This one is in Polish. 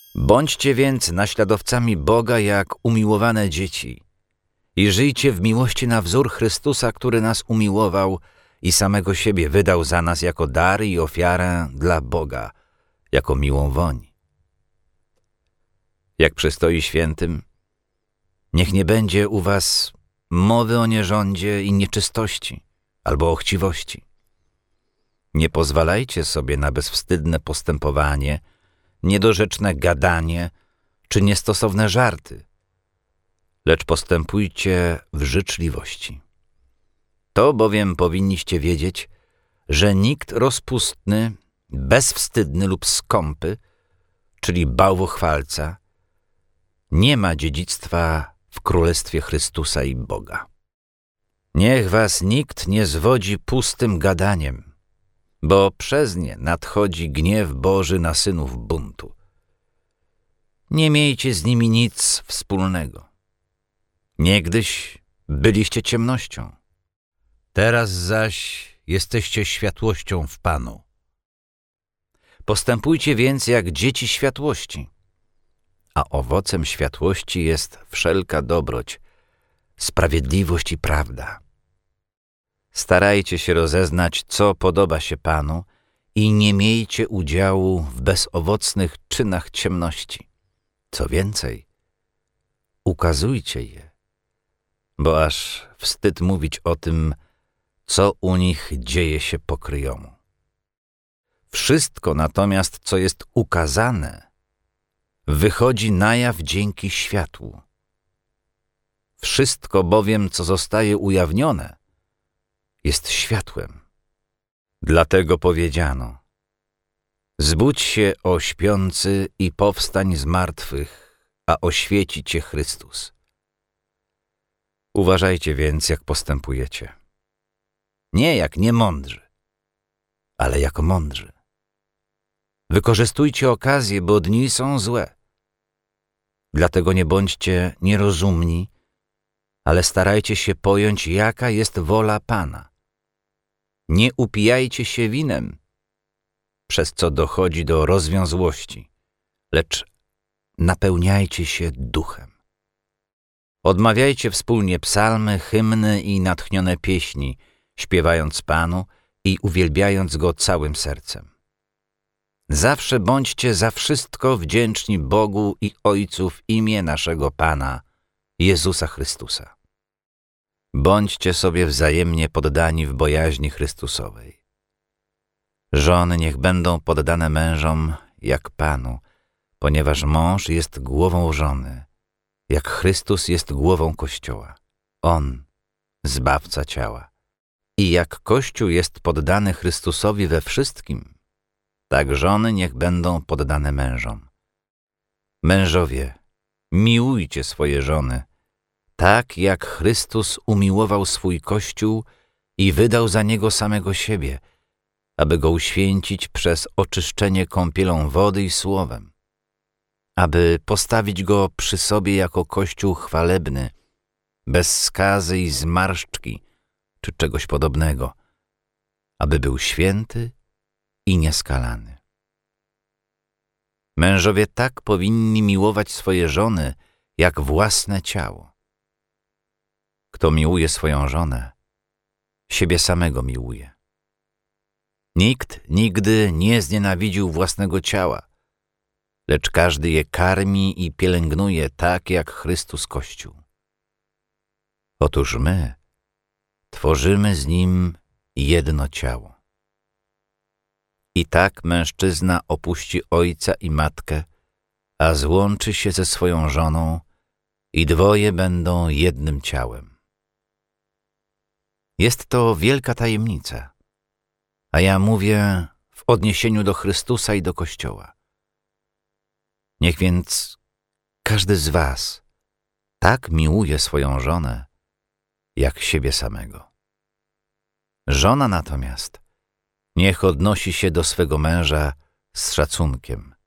Bądźcie więc naśladowcami Boga jak umiłowane dzieci i żyjcie w miłości na wzór Chrystusa, który nas umiłował i samego siebie wydał za nas jako dar i ofiarę dla Boga, jako miłą woń. Jak przystoi świętym, niech nie będzie u was mowy o nierządzie i nieczystości albo o chciwości. Nie pozwalajcie sobie na bezwstydne postępowanie, niedorzeczne gadanie czy niestosowne żarty, lecz postępujcie w życzliwości. To bowiem powinniście wiedzieć, że nikt rozpustny, bezwstydny lub skąpy, czyli bałwochwalca, nie ma dziedzictwa w Królestwie Chrystusa i Boga. Niech was nikt nie zwodzi pustym gadaniem, bo przez nie nadchodzi gniew Boży na synów buntu. Nie miejcie z nimi nic wspólnego. Niegdyś byliście ciemnością, teraz zaś jesteście światłością w Panu. Postępujcie więc jak dzieci światłości, a owocem światłości jest wszelka dobroć, sprawiedliwość i prawda. Starajcie się rozeznać, co podoba się Panu i nie miejcie udziału w bezowocnych czynach ciemności. Co więcej, ukazujcie je, bo aż wstyd mówić o tym, co u nich dzieje się pokryjomu. Wszystko natomiast, co jest ukazane, wychodzi na jaw dzięki światłu. Wszystko bowiem, co zostaje ujawnione, jest światłem. Dlatego powiedziano: zbudź się, o śpiący, i powstań z martwych, a oświeci cię Chrystus. Uważajcie więc, jak postępujecie. Nie jak niemądrzy, ale jako mądrzy. Wykorzystujcie okazję, bo dni są złe. Dlatego nie bądźcie nierozumni, ale starajcie się pojąć, jaka jest wola Pana. Nie upijajcie się winem, przez co dochodzi do rozwiązłości, lecz napełniajcie się duchem. Odmawiajcie wspólnie psalmy, hymny i natchnione pieśni, śpiewając Panu i uwielbiając Go całym sercem. Zawsze bądźcie za wszystko wdzięczni Bogu i Ojcu w imię naszego Pana, Jezusa Chrystusa. Bądźcie sobie wzajemnie poddani w bojaźni Chrystusowej. Żony niech będą poddane mężom jak Panu, ponieważ mąż jest głową żony, jak Chrystus jest głową Kościoła. On, Zbawca ciała. I jak Kościół jest poddany Chrystusowi we wszystkim, tak żony niech będą poddane mężom. Mężowie, miłujcie swoje żony, tak jak Chrystus umiłował swój Kościół i wydał za niego samego siebie, aby go uświęcić przez oczyszczenie kąpielą wody i słowem, aby postawić go przy sobie jako Kościół chwalebny, bez skazy i zmarszczki czy czegoś podobnego, aby był święty i nieskalany. Mężowie tak powinni miłować swoje żony, jak własne ciało. Kto miłuje swoją żonę, siebie samego miłuje. Nikt nigdy nie znienawidził własnego ciała, lecz każdy je karmi i pielęgnuje tak, jak Chrystus Kościół. Otóż my tworzymy z Nim jedno ciało. I tak mężczyzna opuści ojca i matkę, a złączy się ze swoją żoną i dwoje będą jednym ciałem. Jest to wielka tajemnica, a ja mówię w odniesieniu do Chrystusa i do Kościoła. Niech więc każdy z was tak miłuje swoją żonę, jak siebie samego. Żona natomiast niech odnosi się do swego męża z szacunkiem,